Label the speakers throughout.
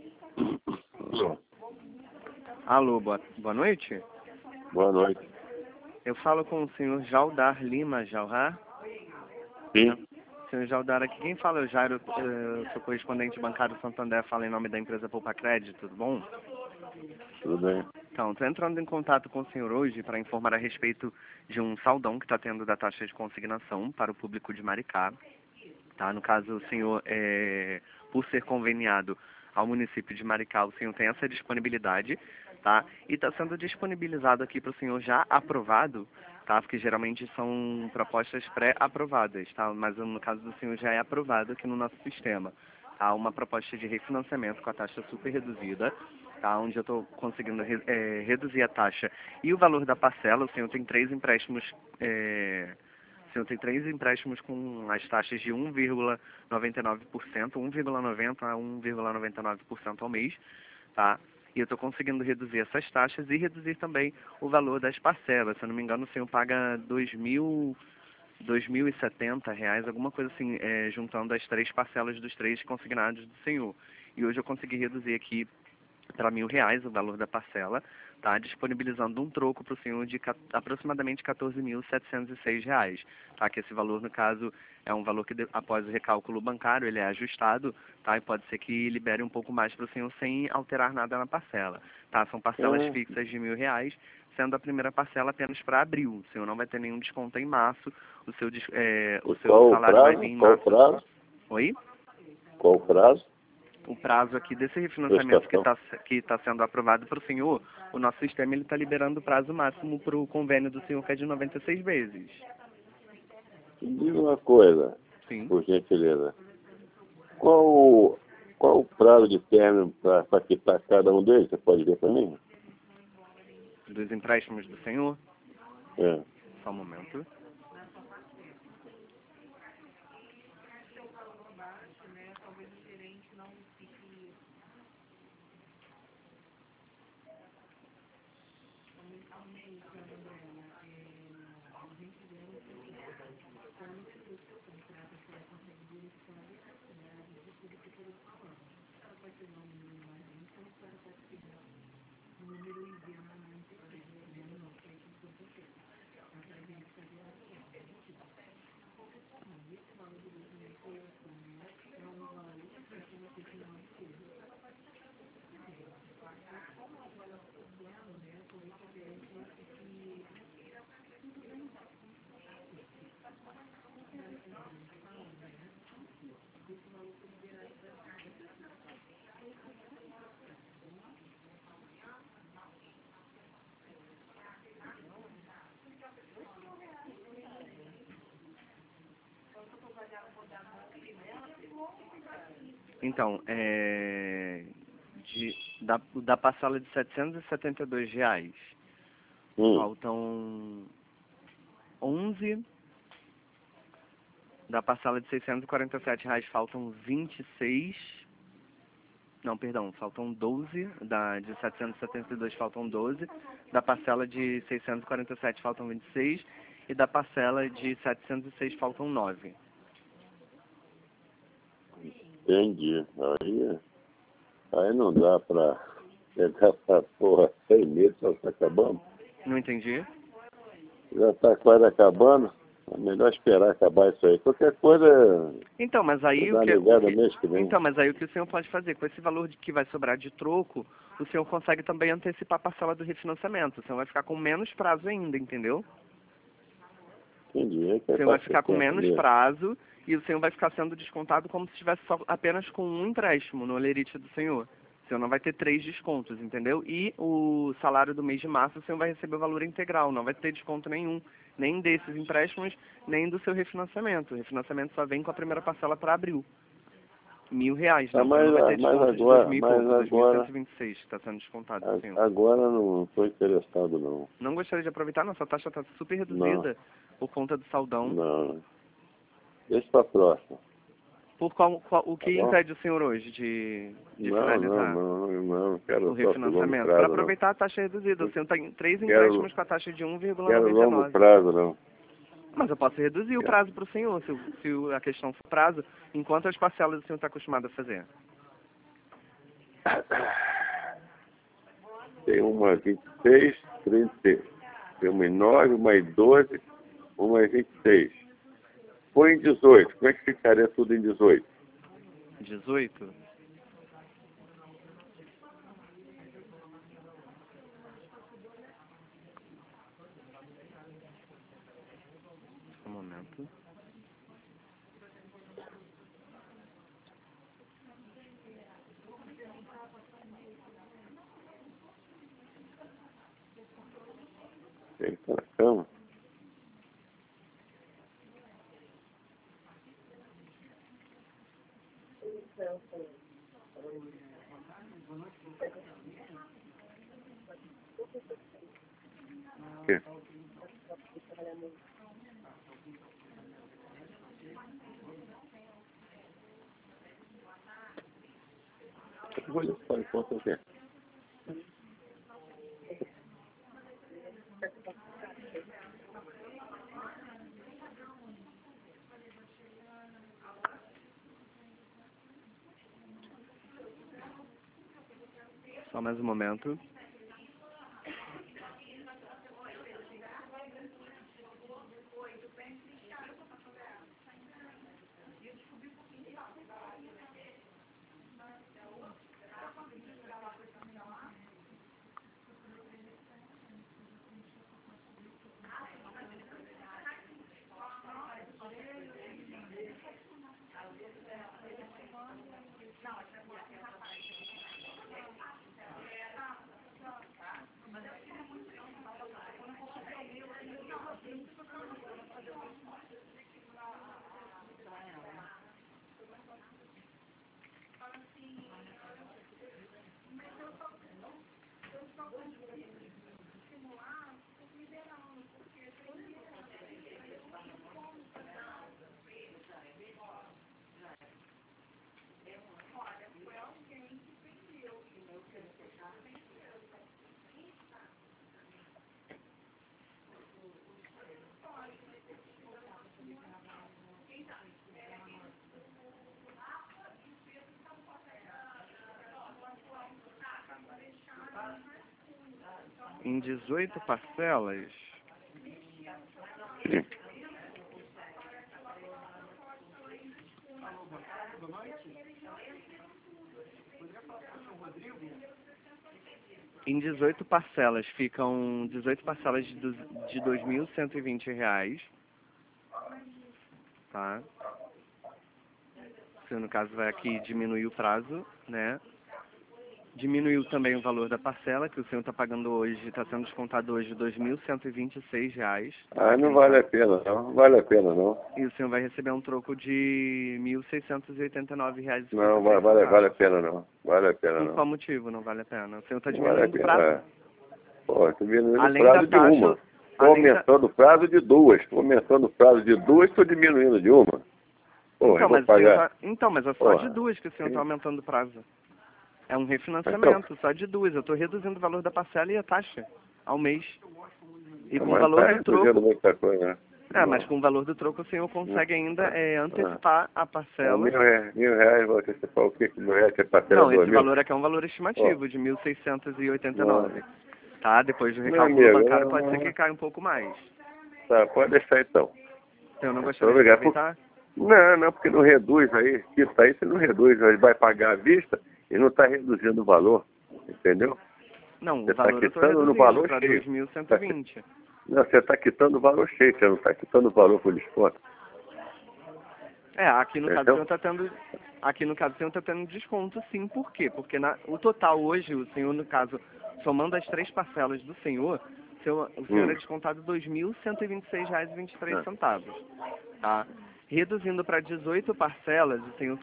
Speaker 1: Alô, boa noite.
Speaker 2: Boa noite.
Speaker 1: Eu falo com o senhor Jaldar Lima Jalhar.
Speaker 2: Sim.
Speaker 1: Senhor Jaldar, aqui quem fala é o Jairo, sou correspondente bancário Santander, fala em nome da empresa Poupa Crédito, tudo bom?
Speaker 2: Tudo bem.
Speaker 1: Então, estou entrando em contato com o senhor hoje para informar a respeito de um saldão que está tendo da taxa de consignação para o público de Maricá. Tá? No caso, o senhor, por ser conveniado ao município de Maricá, o senhor tem essa disponibilidade, tá? E está sendo disponibilizado aqui para o senhor já aprovado, tá? Porque geralmente são propostas pré-aprovadas, tá? Mas no caso do senhor já é aprovado aqui no nosso sistema. Tá? Uma proposta de refinanciamento com a taxa super reduzida, tá? Onde eu estou conseguindo reduzir a taxa e o valor da parcela. O senhor tem três empréstimos, o senhor tem três empréstimos com as taxas de 1,99%, 1,90% a 1,99% ao mês, tá? E eu estou conseguindo reduzir essas taxas e reduzir também o valor das parcelas. Se eu não me engano, o senhor paga R$2.070, alguma coisa assim, juntando as três parcelas dos três consignados do senhor. E hoje eu consegui reduzir aqui para R$1.000 o valor da parcela, tá? Disponibilizando um troco para o senhor de aproximadamente R$14.706, tá? Que esse valor, no caso, é um valor que após o recálculo bancário ele é ajustado, tá? E pode ser que libere um pouco mais para o senhor sem alterar nada na parcela, tá? São parcelas fixas de R$1.000, sendo a primeira parcela apenas para abril. O senhor não vai ter nenhum desconto em março, o seu salário vai vir em março.
Speaker 2: Qual o prazo?
Speaker 1: Oi?
Speaker 2: Qual o prazo?
Speaker 1: O prazo aqui desse refinanciamento que tá sendo aprovado para o senhor, o nosso sistema está liberando o prazo máximo para o convênio do senhor, que é de 96 vezes.
Speaker 2: Diz uma coisa,
Speaker 1: Sim.
Speaker 2: por gentileza. Qual o prazo de término para quitar cada um deles? Você pode ver para mim?
Speaker 1: Dos empréstimos do senhor?
Speaker 2: É.
Speaker 1: Só um momento. Então, da parcela de R$772, faltam 11. Da parcela de R$647 faltam 26. Não, perdão, faltam 12. De 772 faltam 12. Da parcela de 647 faltam 26. E da parcela de 706 faltam 9.
Speaker 2: Entendi. Aí não dá para pegar essa porra 6 meses, só está acabando.
Speaker 1: Não entendi?
Speaker 2: Já está quase acabando. É melhor esperar acabar isso aí. Qualquer coisa.
Speaker 1: Então, mas aí Então, mas aí o que o senhor pode fazer? Com esse valor que vai sobrar de troco, o senhor consegue também antecipar a parcela do refinanciamento. O senhor vai ficar com menos prazo ainda, entendeu?
Speaker 2: Entendi.
Speaker 1: O senhor vai ficar com menos prazo e o senhor vai ficar sendo descontado como se estivesse apenas com um empréstimo no olerite do senhor. O senhor não vai ter 3 descontos, entendeu? E o salário do mês de março o senhor vai receber o valor integral, não vai ter desconto nenhum, nem desses empréstimos, nem do seu refinanciamento. O refinanciamento só vem com a primeira parcela para abril. R$1.000, né?
Speaker 2: Mas
Speaker 1: não vai ter desconto de 2.126 que está sendo descontado do senhor.
Speaker 2: Agora não estou interessado, não.
Speaker 1: Não gostaria de aproveitar? Nossa taxa está super reduzida por conta do saldão.
Speaker 2: Não. Deixa para a próxima.
Speaker 1: O que impede o senhor hoje de finalizar
Speaker 2: não quero
Speaker 1: o refinanciamento? Para aproveitar a taxa reduzida. O senhor tem 3 empréstimos com a taxa de 1,99.
Speaker 2: Quero longo prazo, não.
Speaker 1: Mas eu posso reduzir o prazo para o senhor, se a questão for prazo, enquanto as parcelas o senhor está acostumado a fazer.
Speaker 2: Tem uma 26, 30, tem uma em 9, uma em 12, uma em 26. Põe em 18. Como é que ficaria tudo em 18?
Speaker 1: 18? Um momento.
Speaker 2: Ele tá na cama. Que? Eu vou lhe falar enquanto eu quero.
Speaker 1: Só mais um momento. Em 18 parcelas.
Speaker 2: Sim.
Speaker 1: Em 18 parcelas ficam 18 parcelas de R$ 2.120, tá? Se no caso vai aqui diminuir o prazo, né? Diminuiu também o valor da parcela, que o senhor está pagando hoje, está sendo descontado hoje R$ 2.126. Tá?
Speaker 2: Ah, não vale a pena não. Não vale a pena não.
Speaker 1: E o senhor vai receber um troco de R$ 1.689,56.
Speaker 2: Não, vale a pena não. Vale a pena
Speaker 1: Por
Speaker 2: não.
Speaker 1: qual motivo não vale a pena? O senhor está
Speaker 2: Não vale a
Speaker 1: diminuindo o
Speaker 2: pena.
Speaker 1: prazo.
Speaker 2: Pô, estou diminuindo o
Speaker 1: Além
Speaker 2: prazo
Speaker 1: da
Speaker 2: de
Speaker 1: taxa,
Speaker 2: uma. Estou aumentando o prazo de duas. Estou aumentando o prazo de duas, estou diminuindo de uma. Pô, eu vou pagar.
Speaker 1: Mas é só de duas que o senhor está aumentando o prazo. É um refinanciamento, só de duas. Eu estou reduzindo o valor da parcela e a taxa ao mês. E com o valor do troco...
Speaker 2: Muita coisa, né?
Speaker 1: mas com o valor do troco o senhor consegue ainda antecipar a parcela.
Speaker 2: R$ 1.000 vou antecipar o quê? R$ 1.000 que é parcela
Speaker 1: Não,
Speaker 2: de
Speaker 1: esse
Speaker 2: 2.000?
Speaker 1: valor aqui é um valor estimativo de 1.689. Tá? Depois do
Speaker 2: Meu
Speaker 1: recálculo
Speaker 2: amigo,
Speaker 1: bancário pode ser que caia um pouco mais.
Speaker 2: Tá, pode deixar então.
Speaker 1: Eu não gostaria de aproveitar?
Speaker 2: Não, porque não reduz aí. Isso aí você não reduz, aí vai pagar à vista e não está reduzindo o valor, entendeu?
Speaker 1: Não,
Speaker 2: você
Speaker 1: o valor eu estou
Speaker 2: quitando no
Speaker 1: reduzindo
Speaker 2: valor
Speaker 1: para
Speaker 2: cheio.
Speaker 1: 2.120.
Speaker 2: Não, você está quitando o valor cheio, você não está quitando o valor por desconto.
Speaker 1: Aqui no caso o senhor está tendo... Aqui no caso o senhor está tendo desconto, sim. Por quê? Porque o total hoje, o senhor, no caso, somando as 3 parcelas do senhor, o senhor é descontado R$ 2.126,23. Tá? Reduzindo para 18 parcelas, o senhor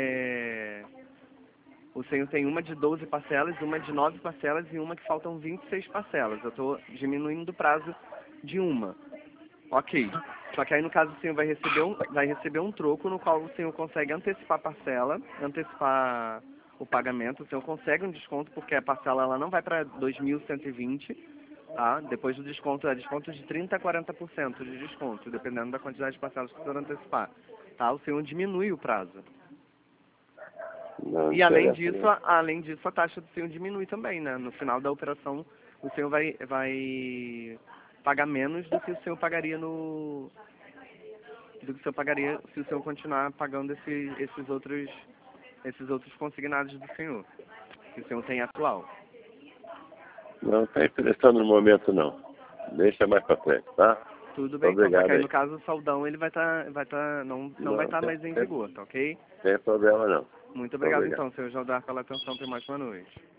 Speaker 1: tem uma de 12 parcelas, uma de 9 parcelas e uma que faltam 26 parcelas. Eu estou diminuindo o prazo de uma. Ok. Só que aí no caso o senhor vai receber um troco no qual o senhor consegue antecipar a parcela, antecipar o pagamento. O senhor consegue um desconto porque a parcela ela não vai para 2.120, tá? Depois do desconto, é desconto de 30% a 40% de desconto, dependendo da quantidade de parcelas que o senhor antecipar. Tá? O senhor diminui o prazo.
Speaker 2: Não
Speaker 1: E além
Speaker 2: interessa,
Speaker 1: disso,
Speaker 2: não.
Speaker 1: além disso, a taxa do senhor diminui também, né? No final da operação, o senhor vai pagar menos do que o senhor pagaria do que o senhor pagaria se o senhor continuar pagando esses outros consignados do senhor, que o senhor tem atual.
Speaker 2: Não está interessando no momento, não. Deixa mais para frente, tá?
Speaker 1: Tudo bem, então,
Speaker 2: Obrigado
Speaker 1: porque aí
Speaker 2: aí.
Speaker 1: no caso o saldão ele não vai estar mais em vigor, tá ok?
Speaker 2: Sem problema, não.
Speaker 1: Muito
Speaker 2: Muito
Speaker 1: obrigado
Speaker 2: obrigado.
Speaker 1: então, senhor Jaldar, pela atenção, tenha mais uma noite.